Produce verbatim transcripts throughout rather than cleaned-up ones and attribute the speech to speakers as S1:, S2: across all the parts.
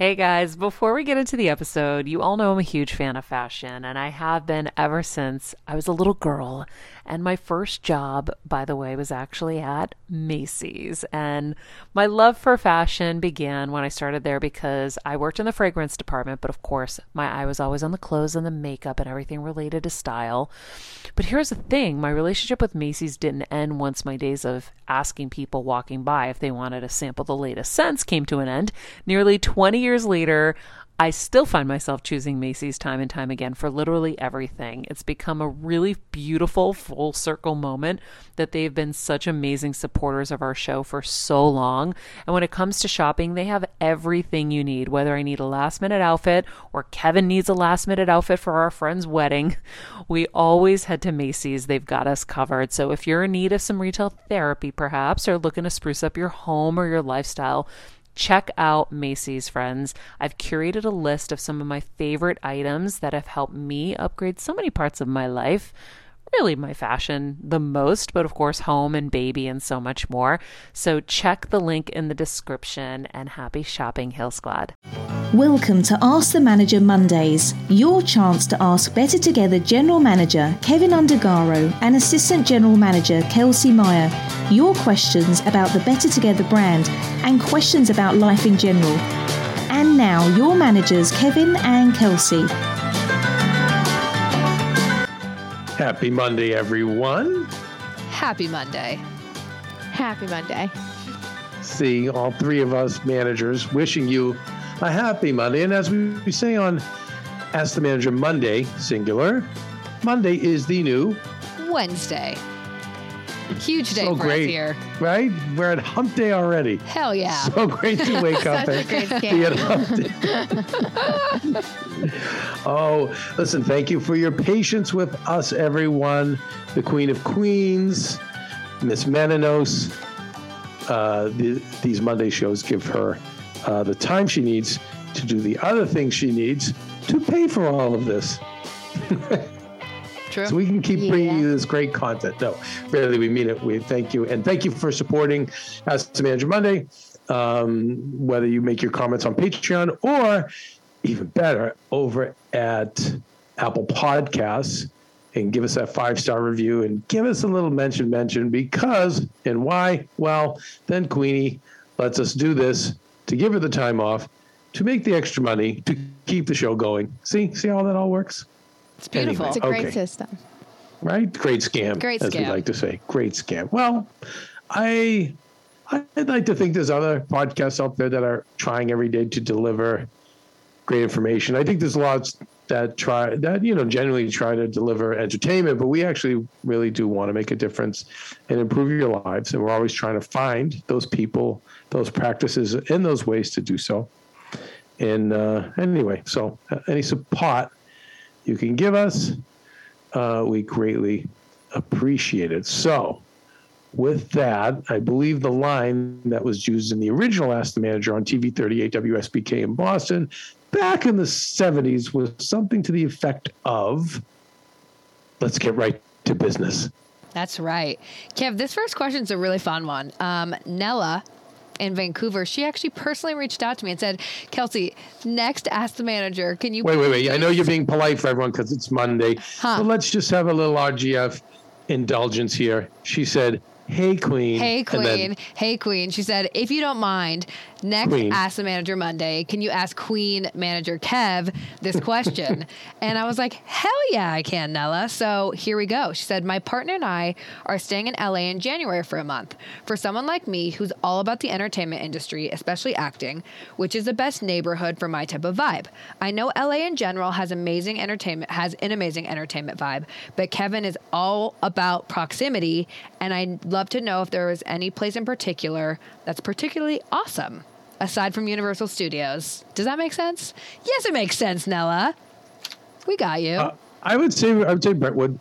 S1: Hey guys, before we get into the episode, you all know I'm a huge fan of fashion, and I have been ever since I was a little girl. And my first job, by the way, was actually at Macy's. And my love for fashion began when I started there because I worked in the fragrance department, but of course, my eye was always on the clothes and the makeup and everything related to style. But here's the thing, my relationship with Macy's didn't end once my days of asking people walking by if they wanted to sample the latest scents came to an end. Nearly twenty years later, I still find myself choosing Macy's time and time again for literally everything. It's become a really beautiful full circle moment that they've been such amazing supporters of our show for so long. And when it comes to shopping, they have everything you need, whether I need a last minute outfit or Kevin needs a last minute outfit for our friend's wedding. We always head to Macy's. They've got us covered. So if you're in need of some retail therapy, perhaps, or looking to spruce up your home or your lifestyle, check out Macy's, friends. I've curated a list of some of my favorite items that have helped me upgrade so many parts of my life. Really my fashion the most, but of course home and baby and so much more. So check the link in the description and happy shopping, Hill Squad.
S2: Welcome to Ask the Manager Mondays, your chance to ask Better Together General Manager Kevin Undergaro and Assistant General Manager Kelsey Meyer your questions about the Better Together brand and questions about life in general. And now your managers Kevin and Kelsey.
S3: Happy Monday, everyone.
S4: Happy Monday.
S5: Happy Monday.
S3: See, all three of us managers wishing you a happy Monday. And as we say on Ask the Manager Monday, singular, Monday is the new
S4: Wednesday. Huge day
S3: so
S4: for
S3: great,
S4: us here.
S3: Right? We're at hump day already.
S4: Hell yeah.
S3: So great to wake up and be at hump day. Oh, listen, thank you for your patience with us, everyone. The Queen of Queens, Miss Menanos. Uh, the, these Monday shows give her uh, the time she needs to do the other things she needs to pay for all of this.
S4: True.
S3: So we can keep
S5: Yeah.
S3: bringing you this great content. No, really, we mean it. We thank you. And thank you for supporting Ask the Manager Monday, um, whether you make your comments on Patreon or even better, over at Apple Podcasts, and give us that five-star review and give us a little mention mention because, and why? Well, then Queenie lets us do this to give her the time off, to make the extra money, to keep the show going. See? See how that all works?
S4: It's beautiful.
S3: Anyway.
S5: It's a great
S3: Okay.
S5: system.
S3: Right? Great scam,
S4: Great
S3: as we
S4: scam.
S3: like to say. Great scam. Well, I, I'd like to think there's other podcasts out there that are trying every day to deliver great information. I think there's lots that try that, you know, generally try to deliver entertainment, but we actually really do want to make a difference and improve your lives. And we're always trying to find those people, those practices, and those ways to do so. And uh, anyway, so uh, any support you can give us, uh, we greatly appreciate it. So with that, I believe the line that was used in the original Ask the Manager on T V thirty-eight W S B K in Boston back in the seventies was something to the effect of, let's get right to business.
S4: That's right. Kev, this first question is a really fun one. Um, Nella in Vancouver, she actually personally reached out to me and said, Kelsey, next Ask the Manager, can you...
S3: Wait, wait, wait. I know you're being polite for everyone because it's Monday.
S4: Huh.
S3: So let's just have a little R G F indulgence here. She said, hey, Queen.
S4: Hey,
S3: And
S4: Queen.
S3: then,
S4: Hey, Queen. She said, if you don't mind, next
S3: Queen.
S4: Ask the Manager Monday, can you ask Queen Manager Kev this question? And I was like, hell yeah, I can, Nella. So here we go. She said, my partner and I are staying in L A in January for a month. For someone like me who's all about the entertainment industry, especially acting, which is the best neighborhood for my type of vibe. I know L A in general has amazing entertainment, has an amazing entertainment vibe, but Kevin is all about proximity, and I'd love to know if there was any place in particular that's particularly awesome, aside from Universal Studios. Does that make sense? Yes, it makes sense, Nella. We got you.
S3: uh, I would say I would say Brentwood.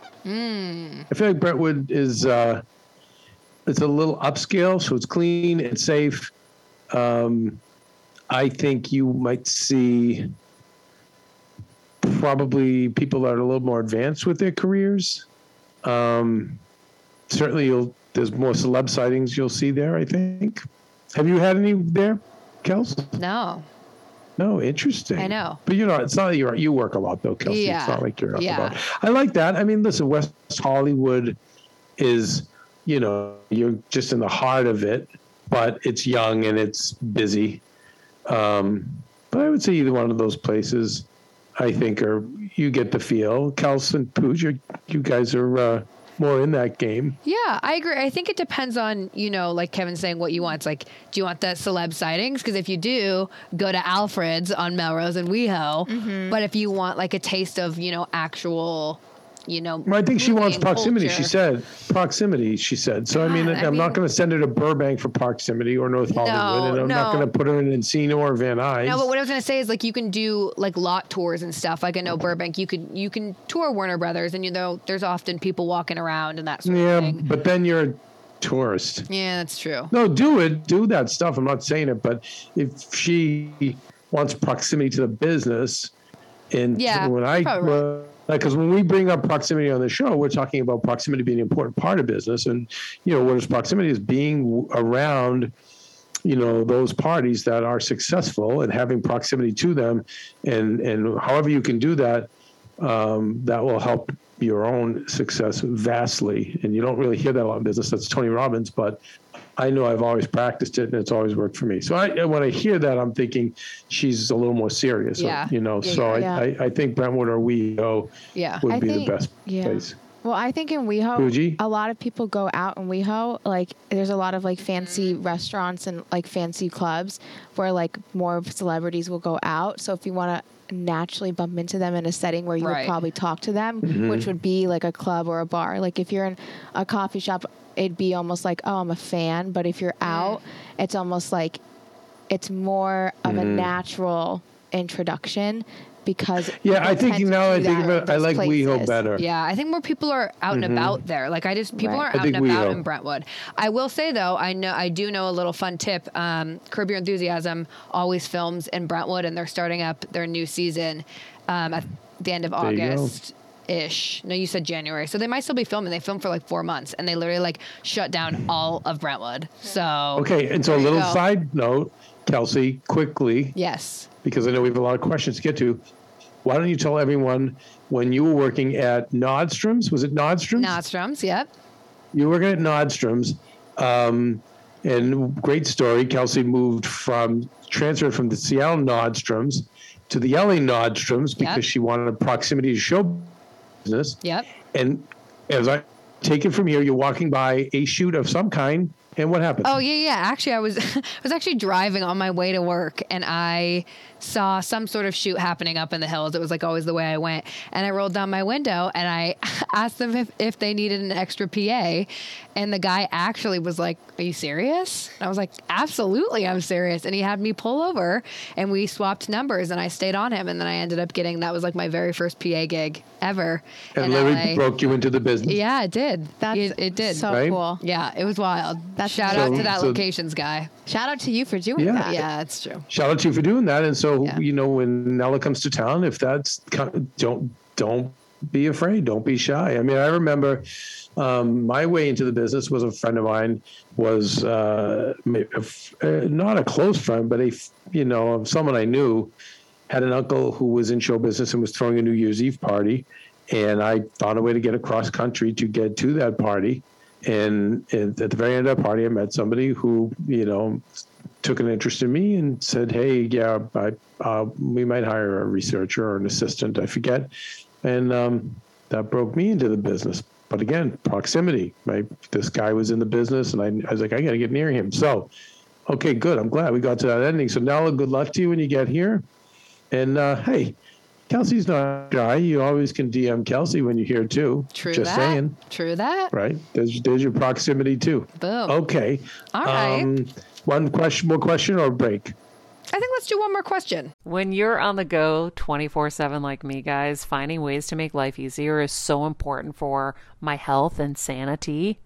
S4: Mm.
S3: I feel like Brentwood is uh, it's a little upscale, so it's clean and safe. Um, I think you might see probably people that are a little more advanced with their careers. Um, certainly, you'll there's more celeb sightings you'll see there, I think. Have you had any there, Kels?
S4: No.
S3: No, interesting.
S4: I know.
S3: But you know, it's not that you're, you work a lot though, Kelsey.
S4: Yeah.
S3: It's not like you're up
S4: Yeah.
S3: about. I like that. I mean, listen, West Hollywood is, you know, you're just in the heart of it, but it's young and it's busy. Um, but I would say either one of those places, I think, are, you get the feel. Kels and Pooj, you you guys are uh, more in that game.
S4: Yeah, I agree. I think it depends on, you know, like Kevin's saying, what you want. It's like, do you want the celeb sightings? Because if you do, go to Alfred's on Melrose and WeHo.
S5: Mm-hmm.
S4: But if you want like a taste of, you know, actual, you know,
S3: Well, I think she
S4: movie
S3: wants
S4: and
S3: proximity.
S4: culture.
S3: She said proximity. She said so. I mean,
S4: God, I
S3: I'm
S4: mean-
S3: not going to send her to Burbank for proximity or North Hollywood, and I'm not
S4: no.
S3: going to put her in Encino or Van Nuys.
S4: No, but what I was gonna say is like you can do like lot tours and stuff. Like I know Burbank, you could you can tour Warner Brothers, and you know there's often people walking around and that sort
S3: yeah,
S4: of thing.
S3: but then you're a tourist.
S4: Yeah, that's true.
S3: No, do it. Do that stuff. I'm not saying it, but if she wants proximity to the business, and
S4: Yeah,
S3: when I,
S4: you're probably right.
S3: because when we bring up proximity on the show, we're talking about proximity being an important part of business, and you know, what is proximity is being around, you know, those parties that are successful and having proximity to them, and and however you can do that, um, that will help your own success vastly. And you don't really hear that a lot in business. That's Tony Robbins, but I know I've always practiced it and it's always worked for me. So I, when I hear that, I'm thinking she's a little more serious,
S4: Yeah.
S3: you know,
S4: Yeah,
S3: so
S5: yeah.
S3: I, I, I think Brentwood or WeHo
S4: Yeah.
S3: would
S5: I
S3: be
S5: think-
S3: the best
S5: yeah.
S3: place.
S5: Well, I think in WeHo,
S3: Fuji?
S5: a lot of people go out in WeHo. Like, there's a lot of like fancy restaurants and like fancy clubs where like more celebrities will go out. So if you want to naturally bump into them in a setting where you
S4: Right.
S5: would probably talk to them,
S3: Mm-hmm.
S5: which would be like a club or a bar. Like if you're in a coffee shop, it'd be almost like, oh, I'm a fan. But if you're out, it's almost like it's more of a
S3: Mm-hmm.
S5: natural introduction because
S3: Yeah, I
S5: people
S3: think
S5: tend to
S3: now I
S5: do
S3: think
S5: that
S3: of
S5: in
S3: it, I
S5: those
S3: like WeHo
S5: places.
S3: better.
S4: Yeah, I think more people are out and about there. Like I just people
S5: Right.
S4: are
S3: I
S4: out and
S3: think
S4: about
S3: WeHo.
S4: in Brentwood. I will say though, I know I do know a little fun tip. Um, Curb Your Enthusiasm always films in Brentwood, and they're starting up their new season um, at the end of
S3: There you go.
S4: August. Ish. No, you said January. So they might still be filming. They film for like four months and they literally like shut down all of Brentwood. So
S3: Okay, and so a
S4: There you
S3: little
S4: go.
S3: side note, Kelsey, quickly,
S4: yes.
S3: because I know we have a lot of questions to get to. Why don't you tell everyone when you were working at Nordstrom's? Was it Nordstrom's?
S4: Nordstrom's, yep.
S3: You were working at Nordstrom's, um, and great story. Kelsey moved from transferred from the Seattle Nordstrom's to the L A Nordstrom's because
S4: Yep.
S3: she wanted proximity to show business.
S4: Yep.
S3: And as I take it from here, you're walking by a shoot of some kind, and what happened?
S4: Oh yeah, yeah. Actually, I was I was actually driving on my way to work, and I saw some sort of shoot happening up in the hills. It was like always the way I went, and I rolled down my window and I asked them if, if they needed an extra P A, and the guy actually was like, "Are you serious?" And I was like, "Absolutely, I'm serious." And he had me pull over, and we swapped numbers, and I stayed on him, and then I ended up getting that was like my very first P A gig ever.
S3: and
S4: in
S3: literally
S4: L A.
S3: broke you into the business.
S4: Yeah, it did.
S5: That's
S4: it, it did.
S5: so
S3: Right?
S5: cool.
S4: Yeah, it was wild.
S5: That's
S4: Shout out
S3: So-
S4: to that
S3: so-
S4: locations guy.
S5: Shout out to you for doing
S3: Yeah.
S5: that.
S4: Yeah, that's true.
S3: Shout out to you for doing that. And so,
S4: Yeah.
S3: you know, when Nella comes to town, if that's co- don't don't be afraid, don't be shy. I mean, I remember um, my way into the business was a friend of mine was uh, ma- a f- uh, not a close friend, but a f- you know someone I knew had an uncle who was in show business and was throwing a New Year's Eve party, and I found a way to get across country to get to that party. And, and at the very end of that party, I met somebody who, you know, took an interest in me and said, "Hey, yeah, I, uh, we might hire a researcher or an assistant, I forget." And um, that broke me into the business. But again, proximity. Right? This guy was in the business, and I, I was like, I got to get near him. So, okay, good. I'm glad we got to that ending. So, Nella, good luck to you when you get here. And uh, hey, Kelsey's not shy. You always can D M Kelsey when you're here too.
S4: True
S3: Just
S4: that.
S3: saying.
S4: True that.
S3: Right? There's there's your proximity too.
S4: Boom.
S3: Okay.
S4: All right.
S3: Um, one question, more question, or break?
S4: I think let's do one more question.
S1: When you're on the go twenty-four seven like me, guys, finding ways to make life easier is so important for my health and sanity.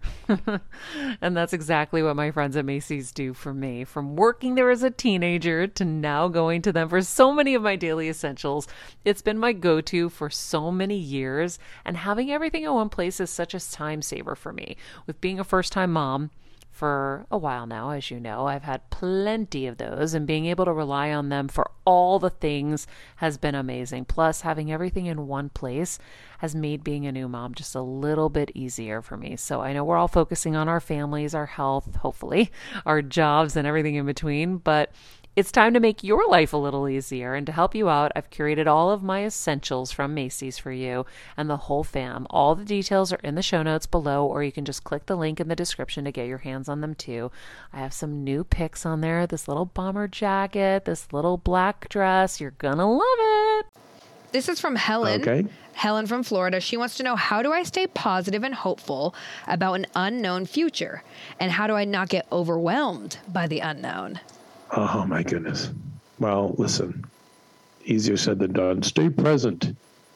S1: And that's exactly what my friends at Macy's do for me. From working there as a teenager to now going to them for so many of my daily essentials, it's been my go-to for so many years. And having everything in one place is such a time saver for me. With being a first-time mom, for a while now, as you know. I've had plenty of those, and being able to rely on them for all the things has been amazing. Plus, having everything in one place has made being a new mom just a little bit easier for me. So I know we're all focusing on our families, our health, hopefully, our jobs, and everything in between, but it's time to make your life a little easier, and to help you out, I've curated all of my essentials from Macy's for you and the whole fam. All the details are in the show notes below, or you can just click the link in the description to get your hands on them too. I have some new picks on there, this little bomber jacket, this little black dress. You're gonna love it.
S4: This is from Helen.
S3: Okay.
S4: Helen from Florida. She wants to know, how do I stay positive and hopeful about an unknown future? And how do I not get overwhelmed by the unknown?
S3: Oh, my goodness. Well, listen, easier said than done. Stay present.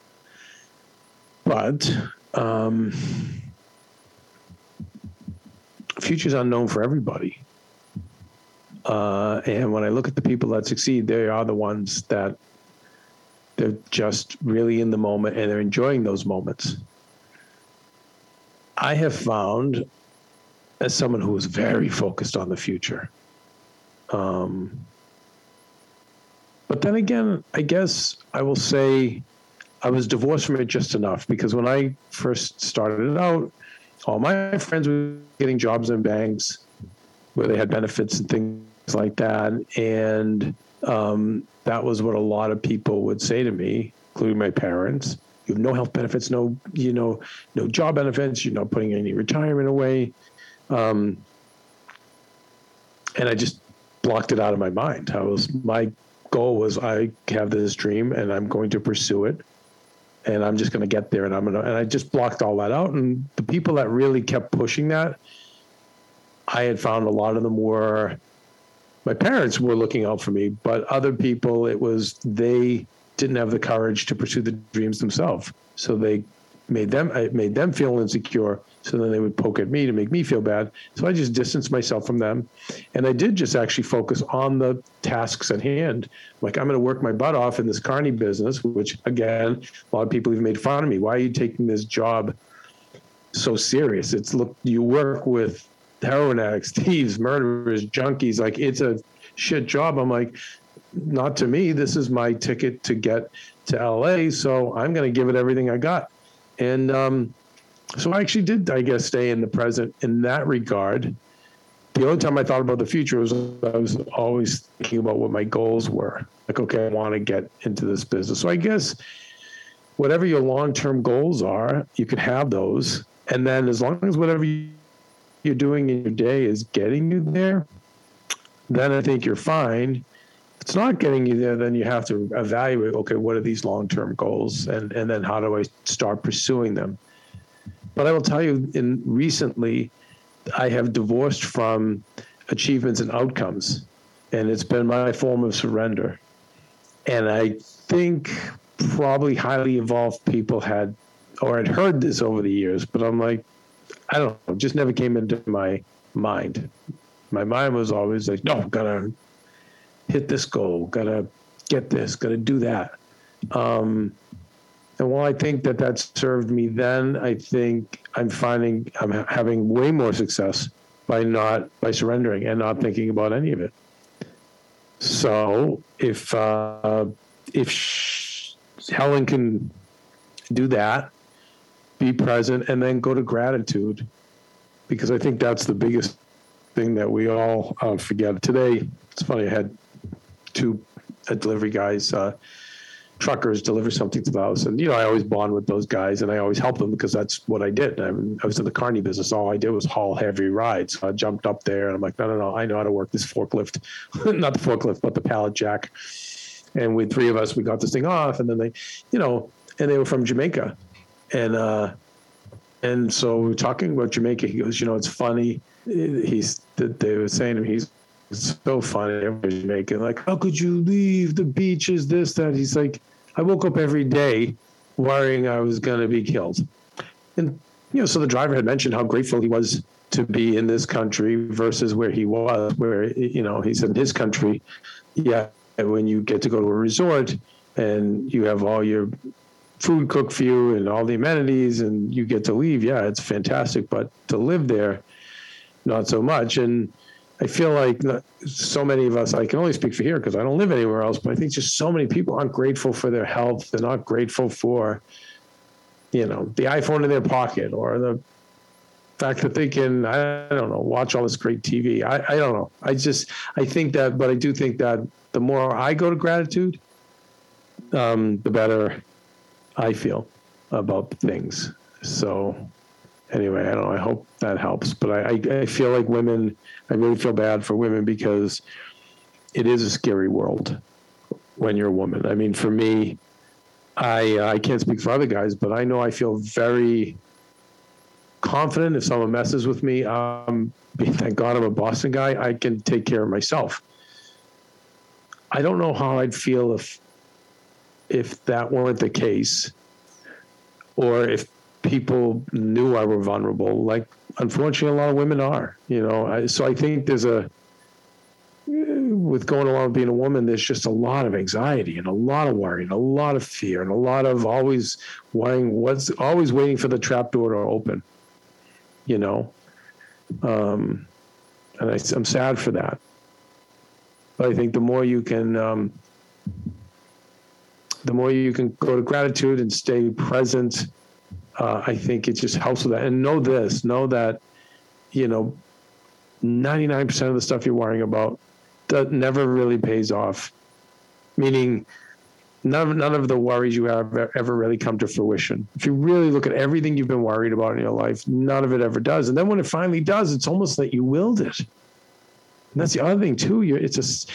S3: But um, future's unknown for everybody. Uh, and when I look at the people that succeed, they are the ones that they're just really in the moment and they're enjoying those moments. I have found, as someone who is very focused on the future, Um, but then again, I guess I will say I was divorced from it just enough, because when I first started it out, all my friends were getting jobs in banks where they had benefits and things like that. And um, that was what a lot of people would say to me, including my parents. You have no health benefits, no, you know, no job benefits. You're not putting any retirement away. Um, and I just blocked it out of my mind. I was, my goal was, I have this dream and I'm going to pursue it, and I'm just going to get there, and I'm going to, and I just blocked all that out. And the people that really kept pushing that, I had found a lot of them were, my parents were looking out for me, but other people, it was, they didn't have the courage to pursue the dreams themselves. So they made them, it made them feel insecure. So then they would poke at me to make me feel bad. So I just distanced myself from them. And I did just actually focus on the tasks at hand. Like, I'm going to work my butt off in this carny business, which, again, a lot of people have made fun of me. Why are you taking this job so serious? It's, look, you work with heroin addicts, thieves, murderers, junkies. Like, it's a shit job. I'm like, not to me. This is my ticket to get to L A. So I'm going to give it everything I got. And, um, So I actually did, I guess, stay in the present in that regard. The only time I thought about the future was I was always thinking about what my goals were. Like, okay, I want to get into this business. So I guess whatever your long-term goals are, you can have those. And then as long as whatever you're doing in your day is getting you there, then I think you're fine. If it's not getting you there, then you have to evaluate, okay, what are these long-term goals? And, and then how do I start pursuing them? But I will tell you, in recently, I have divorced from achievements and outcomes, and it's been my form of surrender. And I think probably highly evolved people had, or had heard this over the years, but I'm like, I don't know, it just never came into my mind. My mind was always like, no, gotta hit this goal, gotta get this, gotta do that. Um, And while I think that that served me then, I think I'm finding I'm ha- having way more success by not, by surrendering and not thinking about any of it. So if, uh, if sh- Helen can do that, be present, and then go to gratitude, because I think that's the biggest thing that we all uh, forget. Today, it's funny, I had two uh, delivery guys, uh, truckers deliver something to the house. And, you know, I always bond with those guys and I always help them because that's what I did. I, mean, I was in the carny business. All I did was haul heavy rides. So I jumped up there and I'm like, no, no, no, I know how to work this forklift, not the forklift, but the pallet jack. And with three of us, we got this thing off, and then they, you know, and they were from Jamaica. And, uh, and so we were talking about Jamaica. He goes, you know, it's funny. He's, they were saying to him, he's, it's so funny. Everybody's Jamaican. Like, how could you leave the beaches, this, that? He's like, I woke up every day worrying I was going to be killed. And, you know, so the driver had mentioned how grateful he was to be in this country versus where he was, where, you know, he said in his country, yeah, when you get to go to a resort and you have all your food cooked for you and all the amenities and you get to leave, yeah, it's fantastic. But to live there, not so much. And I feel like so many of us, I can only speak for here because I don't live anywhere else, but I think just so many people aren't grateful for their health. They're not grateful for, you know, the iPhone in their pocket, or the fact that they can, I don't know, watch all this great T V. I, I don't know. I just, I think that, but I do think that the more I go to gratitude, um, the better I feel about things. So anyway, I don't know. I hope that helps. But I, I, I feel like women, I really feel bad for women because it is a scary world when you're a woman. I mean, for me, I I can't speak for other guys, but I know I feel very confident if someone messes with me. Um, thank God I'm a Boston guy. I can take care of myself. I don't know how I'd feel if if that weren't the case, or if people knew I were vulnerable. Like, unfortunately, a lot of women are, you know. I, so I think there's a, with going along with being a woman, there's just a lot of anxiety and a lot of worry and a lot of fear and a lot of always worrying, what's always waiting for the trap door to open, you know. Um, and I, I'm sad for that. But I think the more you can, um, the more you can go to gratitude and stay present, uh, I think it just helps with that. And know this, know that, you know, ninety-nine percent of the stuff you're worrying about that never really pays off. Meaning, none of, none of the worries you have ever really come to fruition. If you really look at everything you've been worried about in your life, none of it ever does. And then when it finally does, it's almost like you willed it. And that's the other thing too. You're, it's just,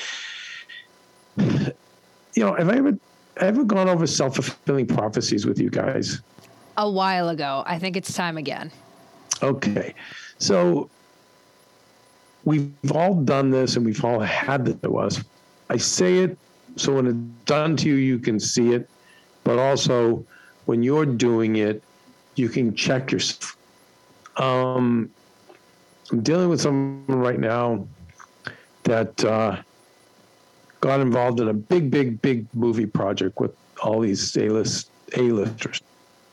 S3: you know, have I ever, ever gone over self-fulfilling prophecies with you guys?
S4: A while ago. I think it's time again.
S3: Okay. So we've all done this and we've all had this to us. I say it so when it's done to you, you can see it. But also when you're doing it, you can check yourself. Um, I'm dealing with someone right now that uh, got involved in a big, big, big movie project with all these A-list, A-listers.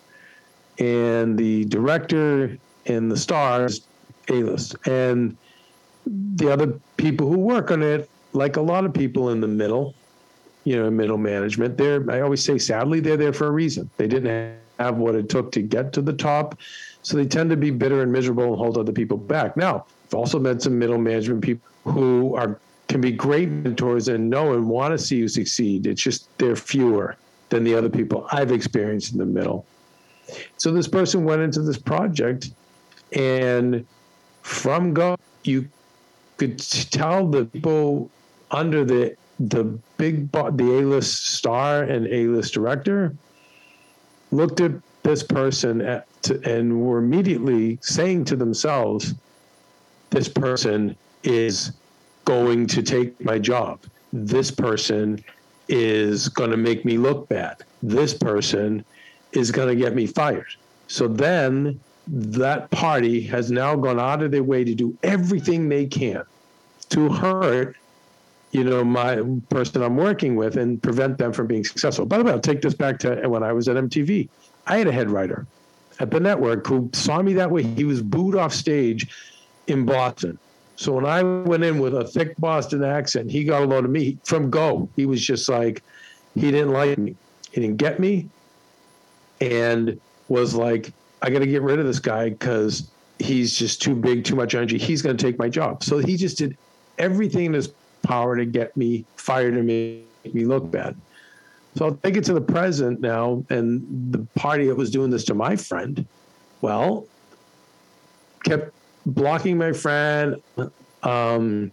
S3: And the director and the stars, A-list. And the other people who work on it, like a lot of people in the middle, you know, middle management, they're, I always say, sadly, they're there for a reason. They didn't have what it took to get to the top. So they tend to be bitter and miserable and hold other people back. Now, I've also met some middle management people who are can be great mentors and know and want to see you succeed. It's just they're fewer than the other people I've experienced in the middle. So this person went into this project, and from go, you could tell the people under the the big bo- the A-list star and A-list director looked at this person at, to, and were immediately saying to themselves, "This person is going to take my job. This person is going to make me look bad. This person is going to get me fired." So then that party has now gone out of their way to do everything they can to hurt, you know, my person I'm working with and prevent them from being successful. By the way, I'll take this back to when I was at M T V. I had a head writer at the network who saw me that way. He was booed off stage in Boston. So when I went in with a thick Boston accent, he got a load of me from go. He was just like, he didn't like me. He didn't get me. And was like, I got to get rid of this guy because he's just too big, too much energy. He's going to take my job. So he just did everything in his power to get me fired and make me look bad. So I'll take it to the present now. And the party that was doing this to my friend, well, kept blocking my friend, um,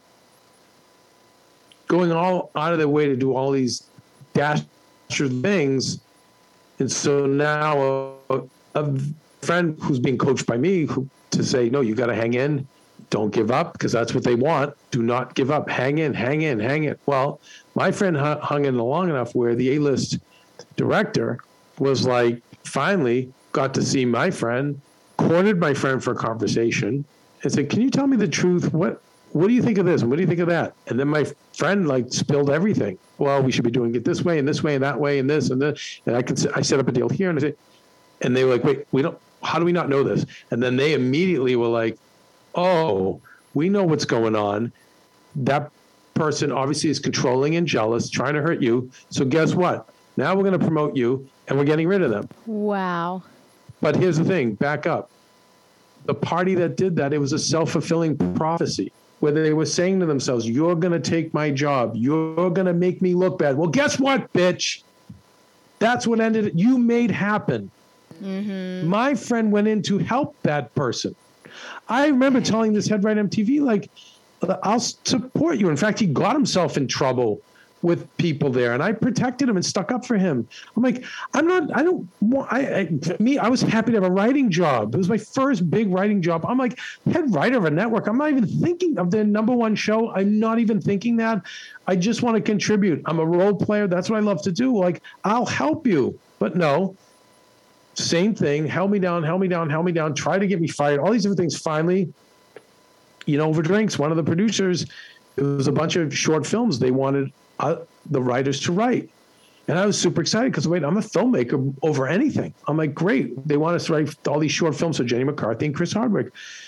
S3: going all out of their way to do all these dastardly things. And so now a, a friend who's being coached by me who, to say, no, you got to hang in. Don't give up, because that's what they want. Do not give up. Hang in, hang in, hang in. Well, my friend hung in long enough where the A-list director was like, finally got to see my friend, cornered my friend for a conversation and said, can you tell me the truth? What what do you think of this? And what do you think of that? And then my friend like spilled everything. Well, we should be doing it this way and this way and that way and this and this. And I can I set up a deal here and I said, and they were like, wait, we don't, how do we not know this? And then they immediately were like, oh, We know what's going on. That person obviously is controlling and jealous, trying to hurt you. So guess what? Now we're going to promote you and we're getting rid of them.
S5: Wow.
S3: But here's the thing, back up. The party that did that, it was a self-fulfilling prophecy where they were saying to themselves, you're going to take my job. You're going to make me look bad. Well, guess what, bitch? That's what ended it. You made happen. Mm-hmm. My friend went in to help that person. I remember telling this head writer M T V, like, I'll support you. In fact, he got himself in trouble with people there, and I protected him and stuck up for him. I'm like, I'm not, I don't want, I, I, me, I was happy to have a writing job. It was my first big writing job. I'm like, head writer of a network. I'm not even thinking of the number one show. I'm not even thinking that. I just want to contribute. I'm a role player. That's what I love to do. Like, I'll help you. But no, same thing. Held me down, held me down, held me down, try to get me fired. All these different things. Finally, you know, over drinks, one of the producers, it was a bunch of short films they wanted uh, the writers to write. And I was super excited because, wait, I'm a filmmaker over anything. I'm like, great. They want us to write all these short films for Jenny McCarthy and Chris Hardwick.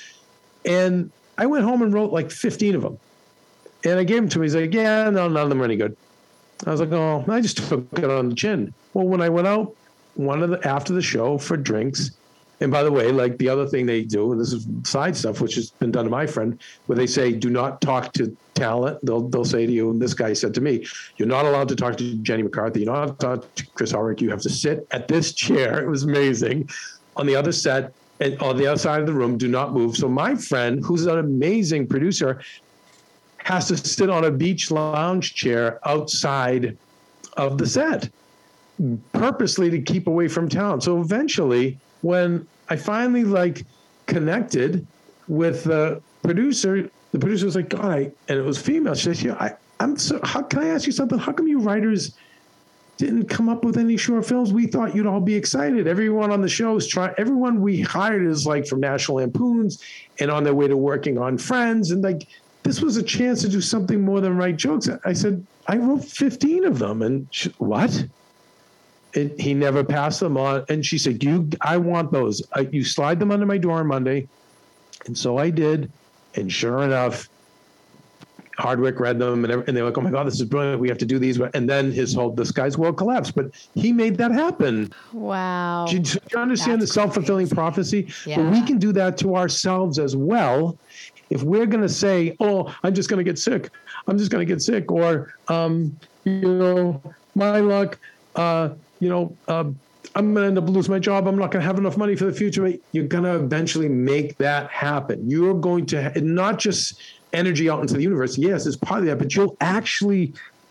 S3: And I went home and wrote like fifteen of them. And I gave them to him. He's like, yeah, no, none of them are any good. I was like, oh, I just took it on the chin. Well, when I went out one of the after the show for drinks, and by the way, like the other thing they do, and this is side stuff, which has been done to my friend, where they say, do not talk to talent. They'll they'll say to you, and this guy said to me, you're not allowed to talk to Jenny McCarthy. You're not allowed to talk to Chris Hardwick. You have to sit at this chair. It was amazing. On the other set, and on the other side of the room, do not move. So my friend, who's an amazing producer, has to sit on a beach lounge chair outside of the set, purposely to keep away from town. So eventually, when I finally like connected with the producer, the producer was like, God, I, and it was female. She said, yeah, I, I'm so, how can I ask you something? How come you writers didn't come up with any short films? We thought you'd all be excited. Everyone on the show is trying, everyone we hired is like from National Lampoons and on their way to working on Friends. And like, this was a chance to do something more than write jokes. I said, I wrote fifteen of them. And she, what? It, he never passed them on. And she said, "You, I want those. I, you slide them under my door on Monday." And so I did. And sure enough, Hardwick read them and, and they were like, "Oh my God, this is brilliant. We have to do these." And then his whole, this guy's world collapsed. But he made that happen.
S5: Wow.
S3: Do you, do you understand That's the self-fulfilling prophecy?
S4: Yeah.
S3: But we can do that to ourselves as well. If we're going to say, "Oh, I'm just going to get sick. I'm just going to get sick," or, um, you know, my luck, uh, you know, uh, I'm going to end up losing my job. I'm not going to have enough money for the future. You're going to eventually make that happen. You're going to ha- not just energy out into the universe. Yes, it's part of that, but you'll actually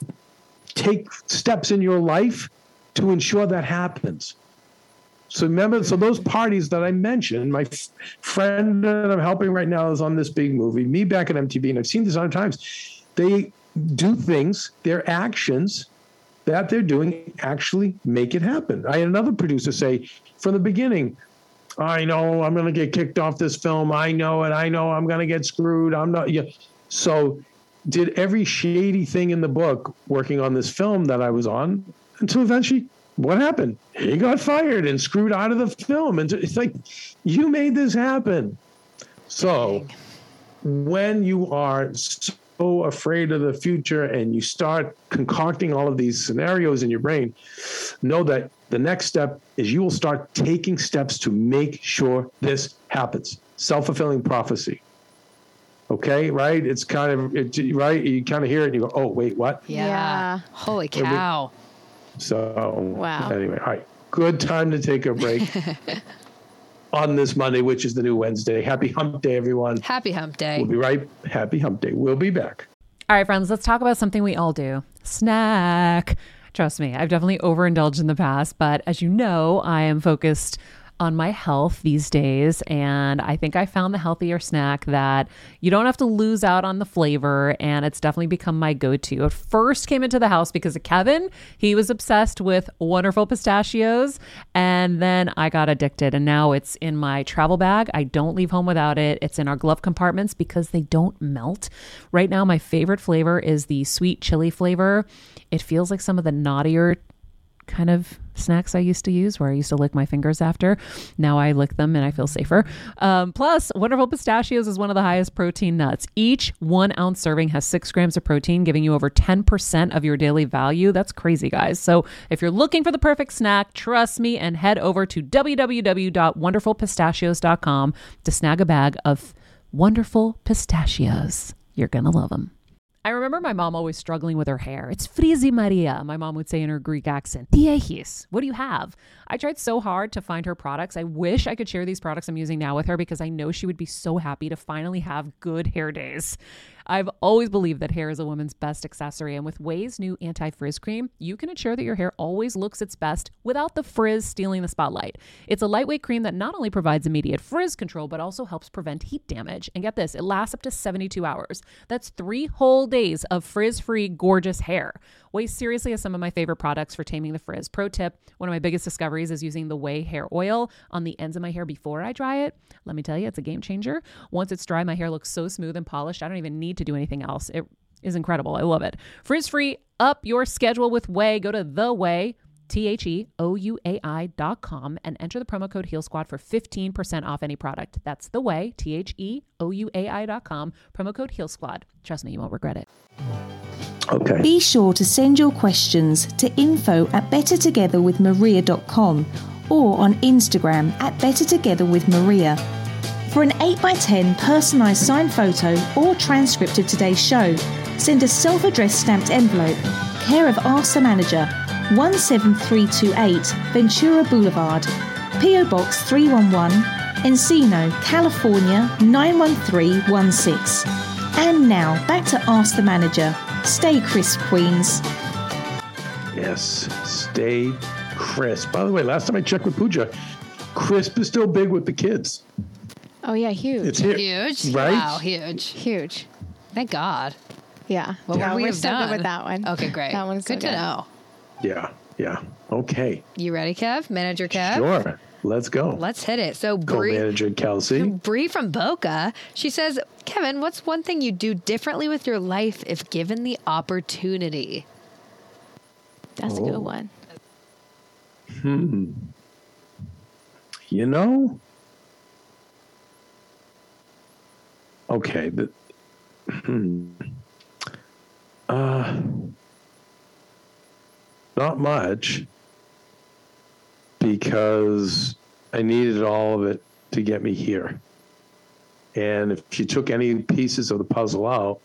S3: take steps in your life to ensure that happens. So remember, so those parties that I mentioned, my f- friend that I'm helping right now is on this big movie, me back at M T V, and I've seen this a hundred times. They do things, their actions that they're doing actually make it happen. I had another producer say from the beginning, I know I'm going to get kicked off this film. I know it. I know I'm going to get screwed. I'm not. Yeah. So did every shady thing in the book working on this film that I was on until eventually, what happened? He got fired and screwed out of the film. And it's like, you made this happen. So when you are so afraid of the future and you start concocting all of these scenarios in your brain, know that the next step is you will start taking steps to make sure this happens. Self-fulfilling prophecy. Okay, right? It's kind of, it, right? You kind of hear it and you go, oh, wait, what?
S4: Yeah.
S5: Yeah.
S4: Holy cow.
S3: So,
S5: Wow.
S3: Anyway, all right. Good time to take a break on this Monday, which is the new Wednesday. Happy Hump Day, everyone.
S4: Happy Hump Day.
S3: We'll be right. Happy Hump Day. We'll be back.
S1: All right, friends, let's talk about something we all do. Snack. Trust me, I've definitely overindulged in the past, but as you know, I am focused on my health these days, and I think I found the healthier snack that you don't have to lose out on the flavor, and it's definitely become my go-to. It first came into the house because of Kevin. He was obsessed with wonderful pistachios, and then I got addicted, and now it's in my travel bag. I don't leave home without it. It's in our glove compartments because they don't melt. Right now, my favorite flavor is the sweet chili flavor. It feels like some of the naughtier kind of snacks I used to use where I used to lick my fingers after. Now I lick them and I feel safer. Um, plus, Wonderful Pistachios is one of the highest protein nuts. Each one ounce serving has six grams of protein, giving you over ten percent of your daily value. That's crazy, guys. So if you're looking for the perfect snack, trust me and head over to w w w dot wonderful pistachios dot com to snag a bag of Wonderful Pistachios. You're going to love them. I remember my mom always struggling with her hair. It's Frizi Maria, my mom would say in her Greek accent. Diehis, what do you have? I tried so hard to find her products. I wish I could share these products I'm using now with her because I know she would be so happy to finally have good hair days. I've always believed that hair is a woman's best accessory, and with Ouai's new anti-frizz cream, you can ensure that your hair always looks its best without the frizz stealing the spotlight. It's a lightweight cream that not only provides immediate frizz control, but also helps prevent heat damage. And get this, it lasts up to seventy-two hours. That's three whole days of frizz-free, gorgeous hair. Ouai seriously has some of my favorite products for taming the frizz. Pro tip, one of my biggest discoveries is using the Ouai hair oil on the ends of my hair before I dry it. Let me tell you, it's a game changer. Once it's dry, my hair looks so smooth and polished, I don't even need to do anything else. It is incredible. I love it. Frizz-free, up your schedule with Ouai. Go to the Ouai, T H E O U A I dot com and enter the promo code Heal Squad for fifteen percent off any product. That's the Ouai, T H E O U A I dot com, promo code Heal Squad. Trust me, you won't regret it.
S3: Okay.
S2: Be sure to send your questions to info at better together with maria dot com or on Instagram at better together with maria. For an eight by ten personalised signed photo or transcript of today's show, send a self-addressed stamped envelope, care of Ask the Manager, one seven three two eight Ventura Boulevard, P O Box three one one, Encino, California nine one three one six. And now, back to Ask the Manager. Stay crisp, Queens.
S3: Yes, stay crisp. By the way, last time I checked with Pooja, crisp is still big with the kids.
S5: Oh yeah, huge.
S3: It's here,
S4: Huge.
S3: right?
S4: Wow, huge.
S5: Huge.
S4: Thank God.
S5: Yeah.
S4: What
S5: yeah,
S4: would we
S5: we're
S4: have
S5: so
S4: done?
S5: good with that one.
S4: Okay, great.
S5: That one's so
S4: good to
S5: good.
S4: know.
S3: Yeah, yeah. Okay.
S4: You ready, Kev? Manager Kev?
S3: Sure. Let's go.
S4: Let's hit it. So Bree,
S3: Co-manager Kelsey.
S4: Bree from Boca, she says, Kevin, what's one thing you'd do differently with your life if given the opportunity?
S5: That's
S3: Oh.
S5: a good one.
S3: Hmm. You know? Okay. The, hmm. Uh, not much, because I needed all of it to get me here. And if you took any pieces of the puzzle out,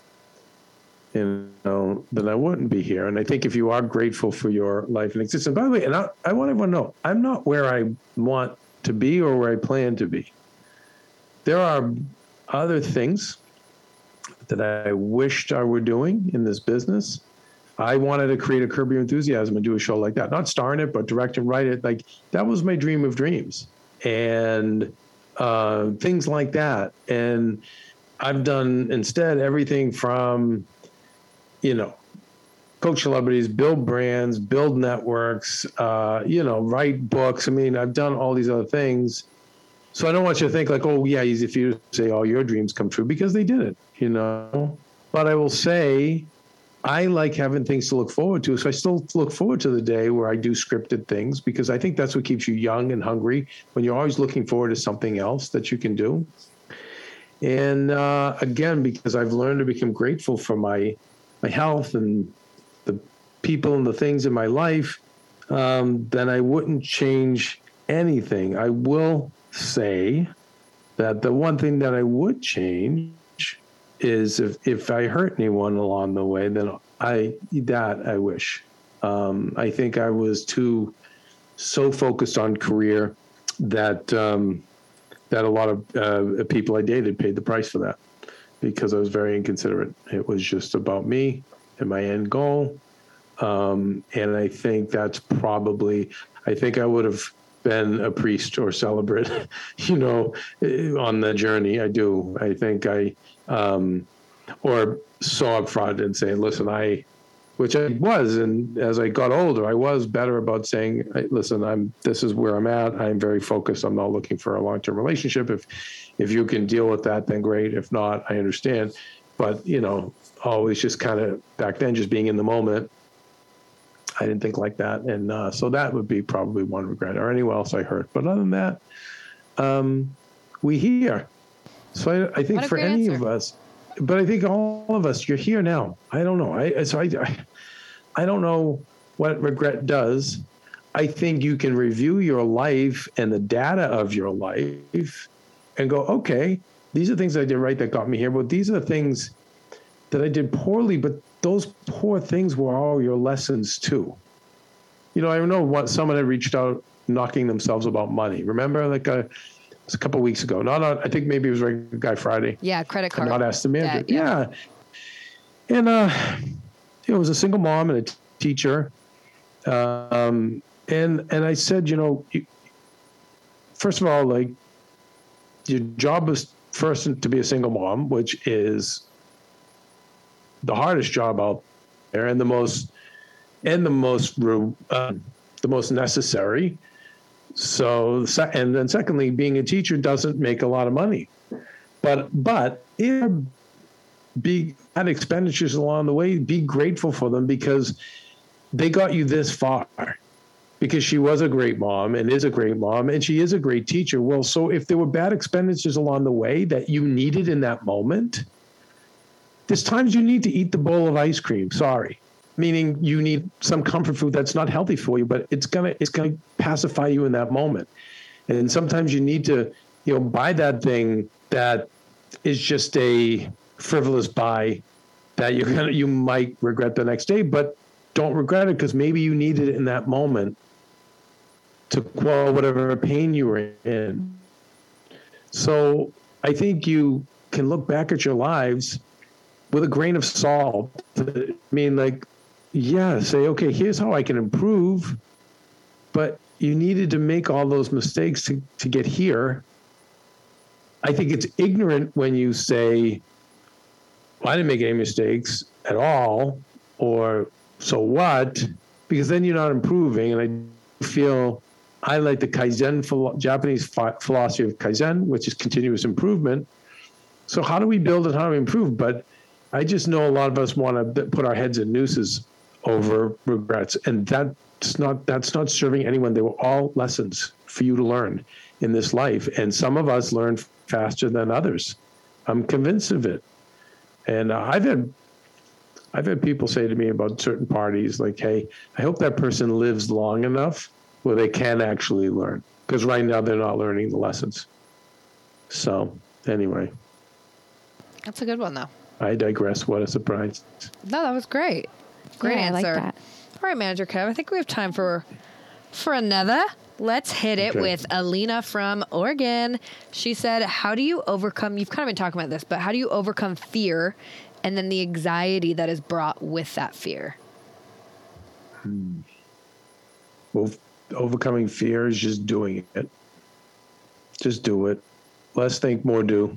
S3: you know, then I wouldn't be here. And I think if you are grateful for your life and existence, by the way, and I, I want everyone to know, I'm not where I want to be or where I plan to be. There are other things that I wished I were doing in this business. I wanted to create a Curb Your Enthusiasm and do a show like that, not star in it, but direct and write it. Like, that was my dream of dreams, and uh, things like that. And I've done instead everything from, you know, coach celebrities, build brands, build networks, uh, you know, write books. I mean, I've done all these other things. So I don't want you to think like, oh, yeah, easy for you to say all your dreams come true, because they didn't, you know. But I will say, I like having things to look forward to. So I still look forward to the day where I do scripted things, because I think that's what keeps you young and hungry, when you're always looking forward to something else that you can do. And uh, again, because I've learned to become grateful for my my health and the people and the things in my life, um, then I wouldn't change anything. I will say that the one thing that I would change is if, if I hurt anyone along the way, then I that I wish. Um, I think I was too so focused on career that um, that a lot of uh, people I dated paid the price for that, because I was very inconsiderate. It was just about me and my end goal. Um, and I think that's probably, I think I would have been a priest or celebrate, you know, on the journey. I do. I think I, um, or saw up front and saying, listen, I, which I was, and as I got older, I was better about saying, listen, I'm, this is where I'm at. I'm very focused. I'm not looking for a long-term relationship. If, if you can deal with that, then great. If not, I understand. But, you know, always just kind of back then, just being in the moment. I didn't think like that. And uh, so that would be probably one regret, or anywhere else I hurt. But other than that, um, we here. So I, I think for any answer. of us, but I think all of us, you're here now. I don't know. I so I, I, I don't know what regret does. I think you can review your life and the data of your life and go, okay, these are things I did right that got me here, but these are the things that I did poorly, but those poor things were all your lessons too. You know, I know what someone had reached out knocking themselves about money. Remember, like a, it was a couple of weeks ago. Not on, I think maybe it was Regular Guy Friday.
S4: Yeah, credit card.
S3: Not asked the manager.
S4: That, yeah.
S3: yeah. And uh, you know, it was a single mom and a t- teacher. Um, and and I said, you know, you, first of all, like your job was first to be a single mom, which is the hardest job out there and the most and the most uh, the most necessary. So, and then secondly, being a teacher doesn't make a lot of money, but but if big had expenditures along the way, be grateful for them because they got you this far. Because she was a great mom and is a great mom and she is a great teacher. Well, so if there were bad expenditures along the way that you needed in that moment, there's times you need to eat the bowl of ice cream. Sorry. Meaning you need some comfort food that's not healthy for you, but it's gonna it's gonna pacify you in that moment. And sometimes you need to, you know, buy that thing that is just a frivolous buy that you're gonna you might regret the next day, but don't regret it because maybe you needed it in that moment to quell whatever pain you were in. So I think you can look back at your lives with a grain of salt. I mean, like, yeah, say, okay, here's how I can improve, but you needed to make all those mistakes to, to get here. I think it's ignorant when you say, well, I didn't make any mistakes at all, or so what? Because then you're not improving. And I feel I like the Kaizen, philo- Japanese ph- philosophy of Kaizen, which is continuous improvement. So how do we build and how do we improve? But I just know a lot of us want to put our heads in nooses over regrets. And that's not, that's not serving anyone. They were all lessons for you to learn in this life. And some of us learn faster than others. I'm convinced of it. And uh, I've had I've had people say to me about certain parties, like, hey, I hope that person lives long enough where they can actually learn. Because right now they're not learning the lessons. So, anyway.
S4: That's a good one, though.
S3: I digress. What a surprise.
S4: No, that was great. Great
S5: yeah,
S4: answer.
S5: I like that.
S4: All right, Manager Kev, I think we have time for for another. Let's hit it
S3: Okay.
S4: with Alina from Oregon. She said, how do you overcome, you've kind of been talking about this, but how do you overcome fear and then the anxiety that is brought with that fear?
S3: Hmm. Well, overcoming fear is just doing it. Just do it. Less think, more do.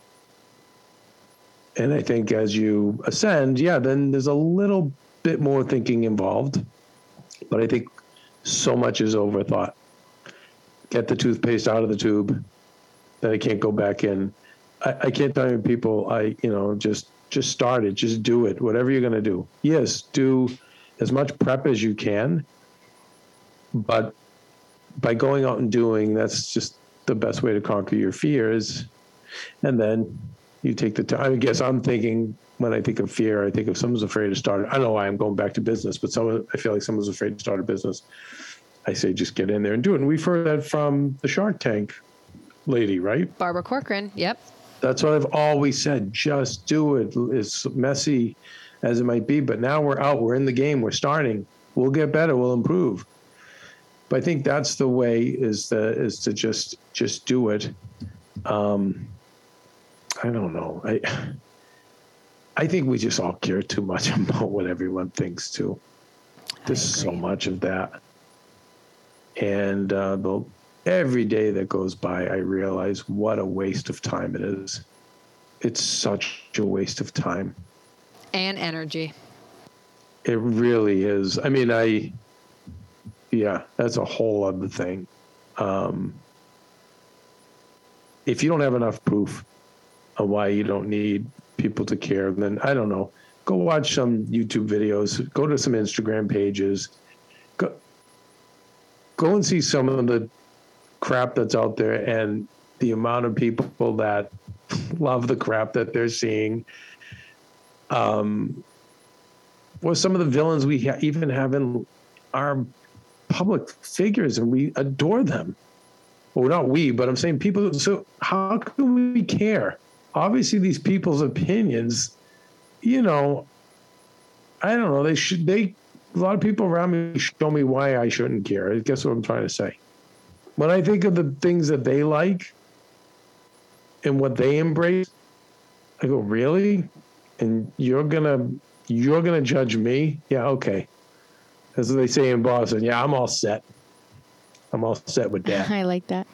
S3: And I think as you ascend, yeah, then there's a little bit more thinking involved. But I think so much is overthought. Get the toothpaste out of the tube, then I can't go back in. I, I can't tell you people, I, you know, just just start it, just do it, whatever you're going to do. Yes, do as much prep as you can, but by going out and doing, that's just the best way to conquer your fears. And then you take the time. I guess I'm thinking, when I think of fear, I think if someone's afraid to start, I don't know why I'm going back to business, but someone, I feel like someone's afraid to start a business. I say, just get in there and do it. And we've heard that from the Shark Tank lady, right?
S4: Barbara Corcoran, yep.
S3: That's what I've always said. Just do it. As messy as it might be, but now we're out. We're in the game. We're starting. We'll get better. We'll improve. But I think that's the way is the is to just just do it. Um, I don't know. I I think we just all care too much about what everyone thinks too. There's so much of that, and uh, the. Every day that goes by, I realize what a waste of time it is. It's such a waste of time.
S4: And energy.
S3: It really is. I mean, I, yeah, that's a whole other thing. Um, if you don't have enough proof of why you don't need people to care, then I don't know. Go watch some YouTube videos. Go to some Instagram pages. go, go and see some of the crap that's out there and the amount of people that love the crap that they're seeing. Um, or some of the villains we ha- even have in our public figures, and we adore them. Well, not we, but I'm saying people. So how can we care? Obviously, these people's opinions, you know, I don't know. They should. They a lot of people around me show me why I shouldn't care. I guess what I'm trying to say. When I think of the things that they like and what they embrace, I go, really? And you're gonna you're gonna judge me? Yeah, okay. As they say in Boston, yeah, I'm all set. I'm all set with that.
S5: I like that.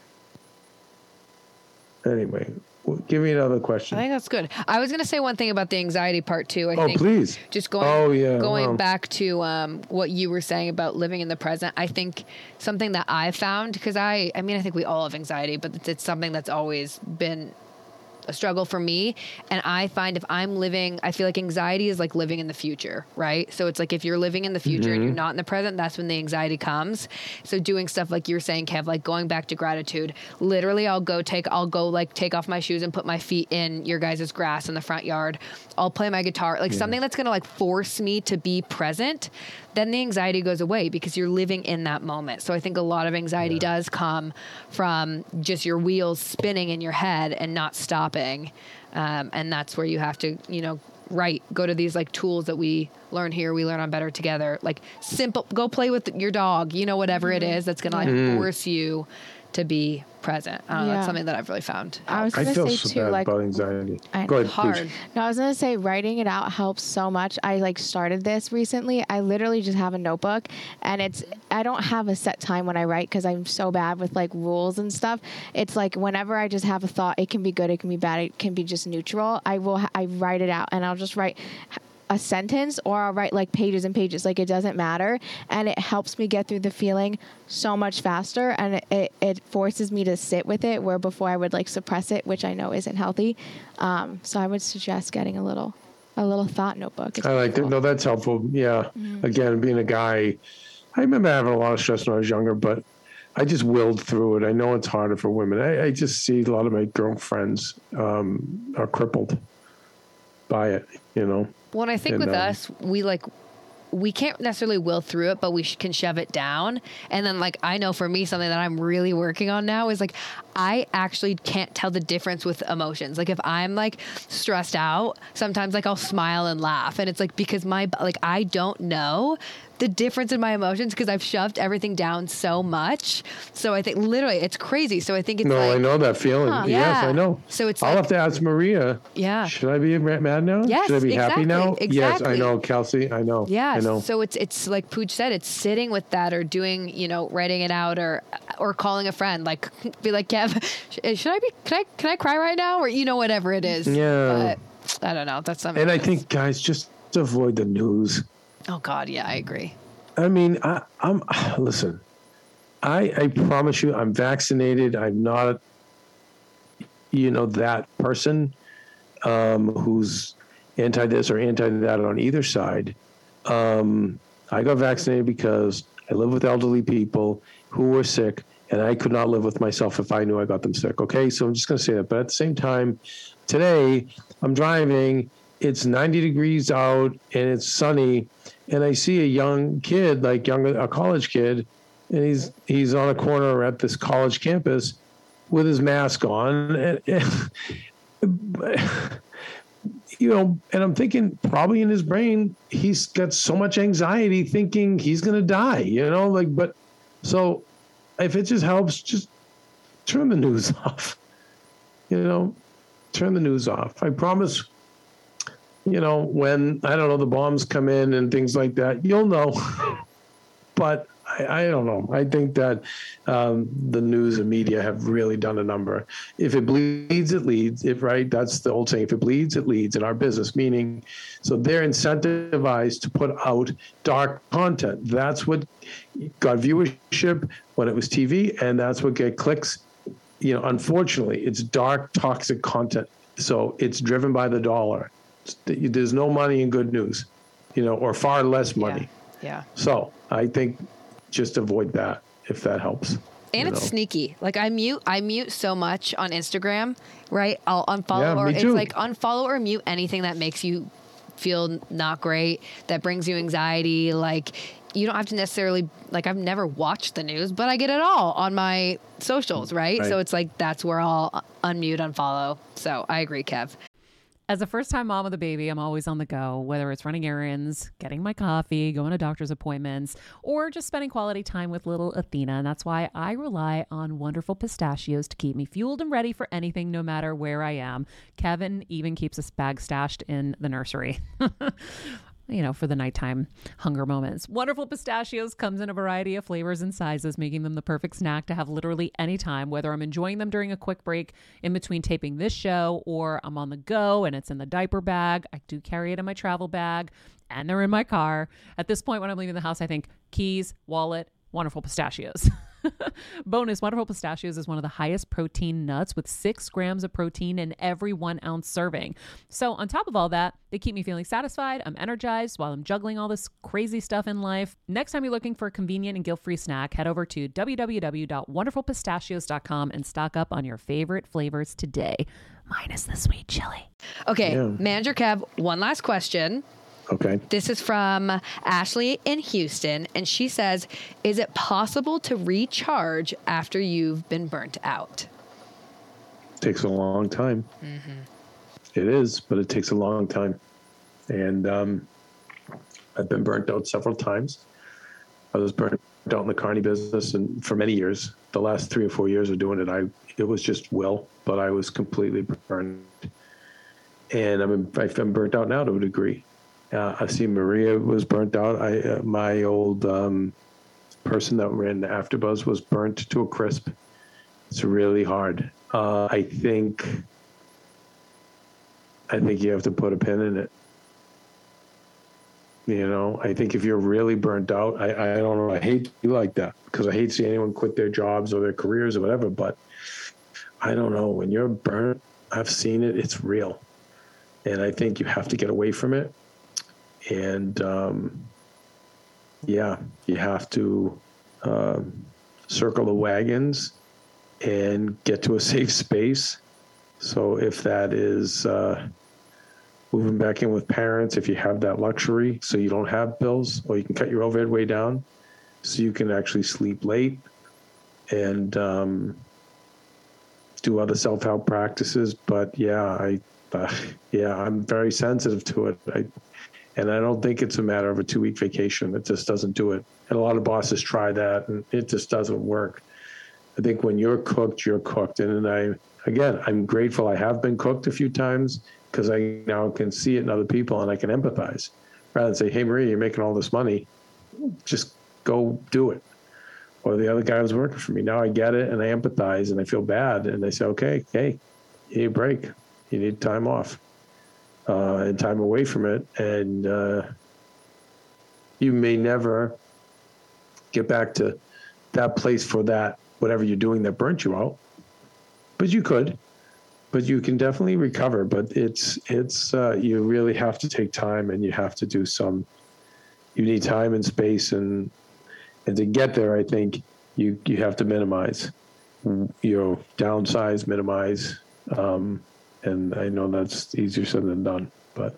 S3: Anyway, well, give me another question.
S4: I think that's good. I was going to say one thing about the anxiety part too. I
S3: oh,
S4: think
S3: please.
S4: Just going,
S3: oh, yeah,
S4: going
S3: well.
S4: back to um, what you were saying about living in the present. I think something that I found, because I, I mean, I think we all have anxiety, but it's, it's something that's always been a struggle for me. And I find if I'm living, I feel like anxiety is like living in the future, right? So it's like if you're living in the future mm-hmm. and you're not in the present, that's when the anxiety comes. So doing stuff like you were saying, Kev, like going back to gratitude, literally I'll go take, I'll go like take off my shoes and put my feet in your guys' grass in the front yard. I'll play my guitar, like yeah. something that's going to like force me to be present. Then the anxiety goes away because you're living in that moment. So I think a lot of anxiety yeah. does come from just your wheels spinning in your head and not stopping. Um, and that's where you have to, you know, write, go to these like tools that we learn here. We learn on Better Together, like simple, go play with your dog, you know, whatever it is that's going to like mm. force you to be present. I don't know.
S5: Yeah.
S4: That's something that I've really found.
S5: I was
S3: I
S5: gonna
S3: feel
S5: say
S3: so
S5: too,
S3: bad
S5: like
S3: about anxiety.
S5: I,
S3: Go ahead,
S4: hard.
S3: please.
S5: No, I was gonna say writing it out helps so much. I like started this recently. I literally just have a notebook, and it's I don't have a set time when I write because I'm so bad with like rules and stuff. It's like whenever I just have a thought, it can be good, it can be bad, it can be just neutral. I will I write it out, and I'll just write a sentence, or I'll write like pages and pages, like it doesn't matter, and it helps me get through the feeling so much faster, and it, it, it forces me to sit with it where before I would like suppress it, which I know isn't healthy. Um, so I would suggest getting a little a little thought notebook. It's
S3: I like
S5: cool.
S3: that. No, that's helpful. Yeah. Mm-hmm. Again, being a guy, I remember having a lot of stress when I was younger, but I just willed through it. I know it's harder for women. I, I just see a lot of my girlfriends um, are crippled by it, you know.
S4: Well, and I think
S3: and,
S4: with
S3: um,
S4: us, we like, we can't necessarily will through it, but we sh- can shove it down. And then like, I know for me, something that I'm really working on now is like, I actually can't tell the difference with emotions. Like if I'm like stressed out, sometimes like I'll smile and laugh. And it's like, because my, like, I don't know the difference in my emotions because I've shoved everything down so much. So I think literally it's crazy. So I think it's
S3: no,
S4: like,
S3: I know that feeling.
S4: huh,
S3: yes,
S4: yeah.
S3: I know.
S4: So it's
S3: I'll
S4: like,
S3: have to ask Maria.
S4: Yeah.
S3: Should I be mad now?
S4: Yes,
S3: Should I be
S4: exactly,
S3: happy now?
S4: exactly.
S3: Yes, I know, Kelsey. I know.
S4: Yeah.
S3: I know.
S4: So it's it's like Pooch said, it's sitting with that or doing, you know, writing it out or or calling a friend, like be like, Kev, should I be? Can I can I cry right now? Or you know, whatever it is.
S3: Yeah.
S4: But I don't know. That's something.
S3: And I think guys just avoid the news.
S4: Oh God, yeah, I agree.
S3: I mean, I, I'm listen. I I promise you, I'm vaccinated. I'm not, you know, that person um, who's anti this or anti that on either side. Um, I got vaccinated because I live with elderly people who were sick, and I could not live with myself if I knew I got them sick. Okay, so I'm just going to say that. But at the same time, today I'm driving. It's ninety degrees out and it's sunny, and I see a young kid, like young a college kid, and he's he's on a corner at this college campus with his mask on, and, and you know, and I'm thinking probably in his brain he's got so much anxiety, thinking he's gonna die, you know, like. But so if it just helps, just turn the news off, you know, turn the news off. I promise. You know, when, I don't know, the bombs come in and things like that, you'll know. But I, I don't know. I think that um, the news and media have really done a number. If it bleeds, it leads. If right, that's the old saying. If it bleeds, it leads in our business. Meaning, so they're incentivized to put out dark content. That's what got viewership when it was T V, and that's what get clicks. You know, unfortunately, it's dark, toxic content. So it's driven by the dollar. There's no money in good news, you know, or far less money.
S4: Yeah.
S3: So I think just avoid that if that helps.
S4: And
S3: you
S4: it's
S3: know.
S4: sneaky. Like I mute, I mute so much on Instagram, right? I'll unfollow
S3: Yeah,
S4: or
S3: me
S4: it's
S3: too.
S4: like unfollow or mute anything that makes you feel not great, that brings you anxiety. Like you don't have to necessarily, like I've never watched the news, but I get it all on my socials, right?
S3: Right.
S4: So it's like, that's where I'll unmute, unfollow. So I agree, Kev.
S1: As a first-time mom with a baby, I'm always on the go, whether it's running errands, getting my coffee, going to doctor's appointments, or just spending quality time with little Athena. And that's why I rely on Wonderful Pistachios to keep me fueled and ready for anything, no matter where I am. Kevin even keeps a bag stashed in the nursery. You know, for the nighttime hunger moments. Wonderful Pistachios comes in a variety of flavors and sizes, making them the perfect snack to have literally any time, whether I'm enjoying them during a quick break in between taping this show or I'm on the go and it's in the diaper bag. I do carry it in my travel bag and they're in my car. At this point, when I'm leaving the house, I think keys, wallet, Wonderful Pistachios. Bonus, Wonderful Pistachios is one of the highest protein nuts with six grams of protein in every one ounce serving. So on top of all that, they keep me feeling satisfied. I'm energized while I'm juggling all this crazy stuff in life. Next time you're looking for a convenient and guilt-free snack, head over to w w w dot wonderful pistachios dot com and stock up on your favorite flavors today, minus the sweet chili.
S4: Okay,
S3: Yeah.
S4: Manager Kev, one last question.
S3: Okay.
S4: This is from Ashley in Houston, and she says, is it possible to recharge after you've been burnt out?
S3: Takes a long time.
S4: Mm-hmm.
S3: It is, but it takes a long time. And um, I've been burnt out several times. I was burnt out in the carny business and for many years. The last three or four years of doing it, I it was just will, but I was completely burned. And I'm, I've been burnt out now to a degree. Uh, I see Maria was burnt out. I uh, my old um, person that ran the AfterBuzz was burnt to a crisp. It's really hard. Uh, I think I think you have to put a pin in it. You know, I think if you're really burnt out, I, I don't know. I hate to be like that because I hate to see anyone quit their jobs or their careers or whatever. But I don't know. When you're burnt, I've seen it. It's real, and I think you have to get away from it. And, um, yeah, you have to um, circle the wagons and get to a safe space. So if that is uh, moving back in with parents, if you have that luxury, so you don't have bills, or you can cut your overhead way down so you can actually sleep late and um, do other self-help practices. But, yeah, I, uh, yeah, I'm very sensitive to it. I And I don't think it's a matter of a two-week vacation. It just doesn't do it. And a lot of bosses try that, and it just doesn't work. I think when you're cooked, you're cooked. And, and I, again, I'm grateful I have been cooked a few times because I now can see it in other people and I can empathize. Rather than say, hey, Maria, you're making all this money. Just go do it. Or the other guy was working for me. Now I get it, and I empathize, and I feel bad. And they say, okay, hey, you need a break. You need time off. Uh, and time away from it, and uh, you may never get back to that place for that, whatever you're doing that burnt you out, but you could, but you can definitely recover. But it's, it's uh, you really have to take time, and you have to do some, you need time and space, and and to get there, I think you, you have to minimize, you know, downsize, minimize, um, and I know that's easier said than done, but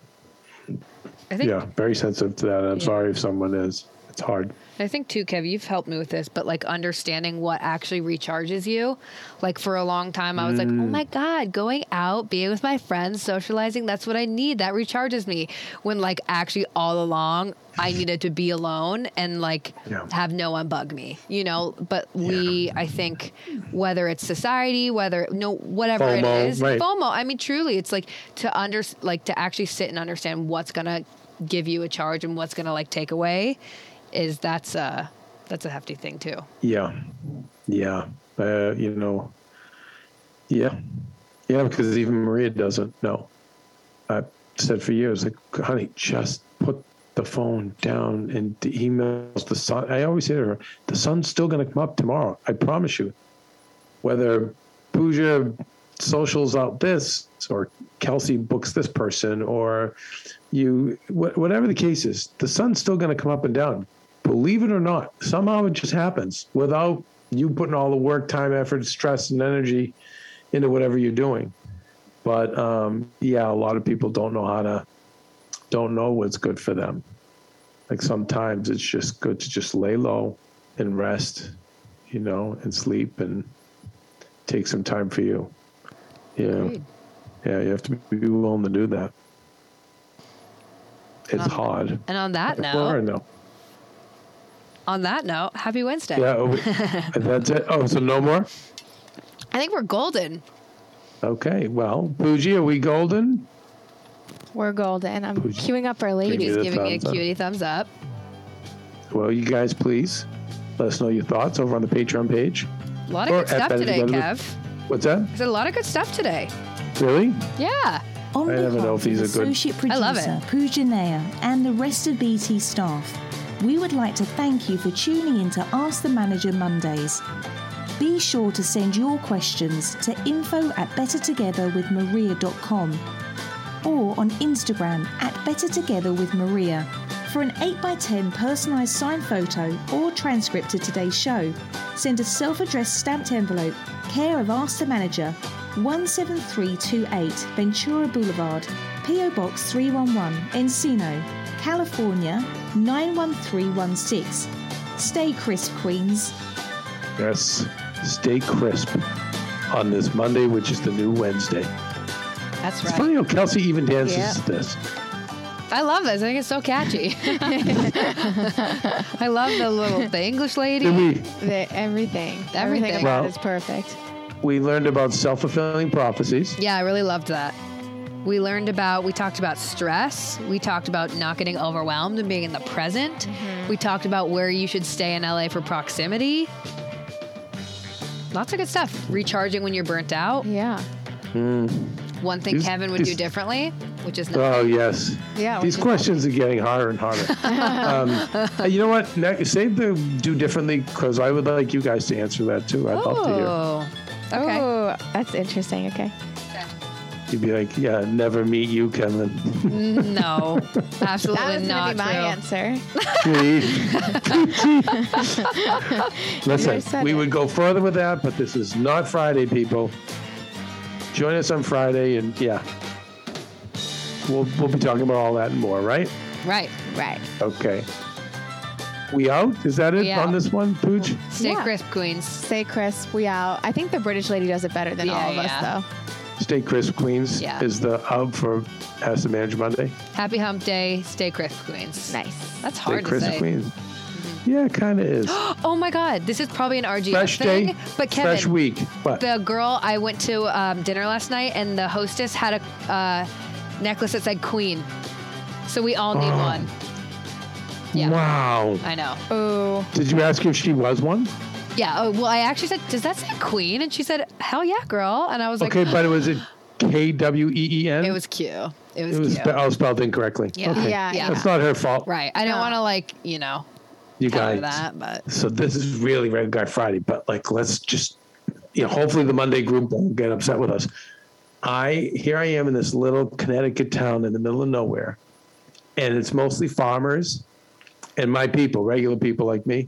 S4: I think,
S3: yeah, very sensitive to that. I'm
S4: Yeah.
S3: sorry if someone is. It's hard.
S4: I think too, Kev, you've helped me with this, but like understanding what actually recharges you. Like for a long time, I was like, oh my God, going out, being with my friends, socializing, that's what I need. That recharges me. When like actually all along, I needed to be alone and like
S3: Yeah.
S4: have no one bug me, you know? But we, I think, whether it's society, whether, no, whatever
S3: FOMO,
S4: it is,
S3: right.
S4: FOMO, I mean, truly, it's like to under, like to actually sit and understand what's going to give you a charge and what's going to like take away. Is that's a that's a hefty thing too.
S3: Yeah, yeah, uh, you know, yeah, yeah, because even Maria doesn't know. I've said for years, like, honey, just put the phone down and the emails. The sun. I always say to her, the sun's still going to come up tomorrow. I promise you. Whether Pooja socials out this, or Kelsey books this person, or you, wh- whatever the case is, the sun's still going to come up and down. Believe it or not, somehow it just happens without you putting all the work, time, effort, stress, and energy into whatever you're doing. But um, yeah, a lot of people don't know how to, don't know what's good for them. Like sometimes it's just good to just lay low and rest, you know, and sleep and take some time for you. Yeah.
S4: Agreed.
S3: Yeah, you have to be willing to do that. It's
S4: Um,
S3: hard.
S4: And on that
S3: Or
S4: note,
S3: no.
S4: on that note, happy Wednesday.
S3: Yeah, oh, we- that's it. Oh, so no more?
S4: I think we're golden.
S3: Okay, well, Bougie, are we golden?
S5: We're golden. I'm
S3: Pooja.
S5: queuing up our
S3: Give
S5: ladies.
S3: me
S4: He's
S3: the
S4: giving me a
S3: thumbs up.
S4: cutie thumbs up.
S3: Well, you guys, please let us know your thoughts over on the Patreon page.
S4: A lot of
S3: Or
S4: good
S3: at
S4: stuff
S3: Better
S4: today,
S3: Together.
S4: Kev.
S3: What's that?
S4: I said a lot of good stuff today.
S3: Really?
S4: Yeah.
S2: On
S3: I never
S2: behalf
S3: know if these
S2: of
S3: are good.
S2: Associate
S4: I love it.
S2: Producer Pooja Nair and the rest of B T staff, we would like to thank you for tuning in to Ask the Manager Mondays. Be sure to send your questions to info at better together with maria dot com or on Instagram at better together with maria. For an eight by ten personalised signed photo or transcript of today's show, send a self-addressed stamped envelope, care of Ask the Manager, one seven three two eight Ventura Boulevard, P O Box three one one, Encino, California nine one three one six. Stay crisp, Queens.
S3: Yes. Stay crisp on this Monday, which is the new Wednesday.
S4: That's
S3: It's
S4: right.
S3: funny how Kelsey even dances
S5: Yeah.
S3: to this.
S4: I love this. I think it's so catchy. I love the little the English lady.
S3: Then we
S5: The, everything.
S4: Everything.
S5: Everything about
S3: Well-
S5: it is perfect.
S3: we learned about self-fulfilling prophecies.
S4: Yeah, I really loved that. We learned about, we talked about stress. We talked about not getting overwhelmed and being in the present.
S5: Mm-hmm.
S4: We talked about where you should stay in L A for proximity. Lots of good stuff. Recharging when you're burnt out.
S5: Yeah.
S4: One thing
S3: These-
S4: Kevin would do
S3: these-
S4: differently, which is not.
S3: Oh, yes.
S5: Yeah,
S3: These
S5: which is
S3: questions are getting harder and harder. um, you know what? Ne- save the do differently, because I would like you guys to answer that too. I'd love to hear.
S4: Oh, okay.
S5: Oh, that's interesting. Okay.
S3: You'd be like, yeah, never meet you, Kevin.
S4: No, absolutely
S5: That was
S4: not
S5: going to be my
S4: true.
S5: answer.
S3: Listen,
S5: You said
S3: we
S5: it.
S3: would go further with that, but this is not Friday, people. Join us on Friday, and yeah, we'll we'll be talking about all that and more, right?
S4: Right.
S5: Right.
S3: Okay. We out? Is that it
S4: We
S3: on
S4: out.
S3: this one, Pooch?
S4: Stay
S5: Yeah.
S4: crisp, Queens.
S5: Stay crisp. We out. I think the British lady does it better than
S4: Yeah,
S5: all of
S4: yeah.
S5: us, though.
S3: Stay crisp, Queens.
S4: Yeah.
S3: Is the out for Ask the Manager Monday?
S4: Happy Hump Day. Stay crisp, Queens.
S5: Nice.
S4: That's
S3: Stay
S4: hard to
S3: crisp,
S4: say.
S3: Queens. Yeah, it kind of is.
S4: Oh my God, this is probably an R G F
S3: Fresh
S4: thing.
S3: day,
S4: But Kevin,
S3: fresh week. What?
S4: the girl I went to um, dinner last night, and the hostess had a uh, necklace that said Queen. So we all need
S3: Oh.
S4: one. Yeah,
S3: Wow.
S4: I know.
S5: Oh,
S3: Did you ask if she was one?
S4: Yeah. Oh, well, I actually said, "Does that say Queen?" And she said, "Hell yeah, girl." And I was like,
S3: Okay, but it was it K W E E N?
S4: "It was cute. It was,
S3: It was
S4: cute."
S3: spe- oh, spelled incorrectly.
S4: Yeah.
S3: Okay.
S5: Yeah,
S4: yeah.
S3: That's not her fault.
S4: Right. I don't
S5: No.
S4: want to like you know
S3: You
S4: tell her
S3: guys.
S4: that, but
S3: So this is really Red Guy Friday, but like, let's just, you know, hopefully the Monday group won't get upset with us. I, here I am in this little Connecticut town in the middle of nowhere, and it's mostly farmers and my people, regular people like me.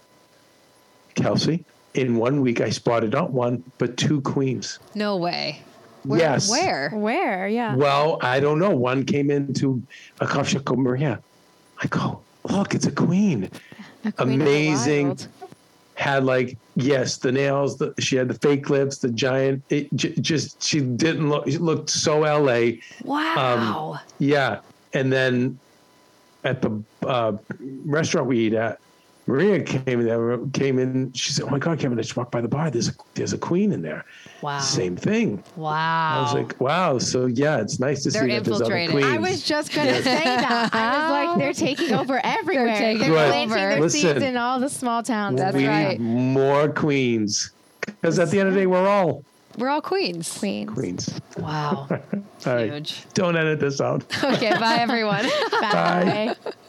S3: Kelsey, in one week, I spotted not one, but two queens.
S4: no way. Where,
S3: Yes.
S4: Where?
S5: where? Yeah.
S3: Well, I don't know. One came into a coffee shop called Maria. I go, look, it's a queen.
S5: A queen of the
S3: Amazing.
S5: wild.
S3: Had like, yes, the nails, the, she had the fake lips, the giant, it j- just, she didn't look, she looked so L A.
S4: Wow.
S3: Yeah. And then at the uh, restaurant we eat at, Maria came in there, came in, she said, oh my God, Kevin, I just walked by the bar. There's a, there's a queen in there.
S4: wow.
S3: Same thing.
S4: Wow.
S3: I was like, wow. So yeah, it's nice to
S4: They're
S3: see that there's other
S4: infiltrating.
S3: queens.
S5: I was just going to say that. I was like, they're taking over everywhere. They're,
S4: taking
S3: Right.
S5: planting their
S3: Listen.
S5: seeds in all the small towns.
S4: That's
S3: we
S4: right.
S3: need more queens. Because at the end of the day, we're all
S4: We're all queens.
S5: Queens.
S3: queens.
S4: Wow.
S3: All right.
S4: Huge.
S3: Don't edit this out.
S4: Okay, bye everyone.
S5: Bye.
S3: Bye.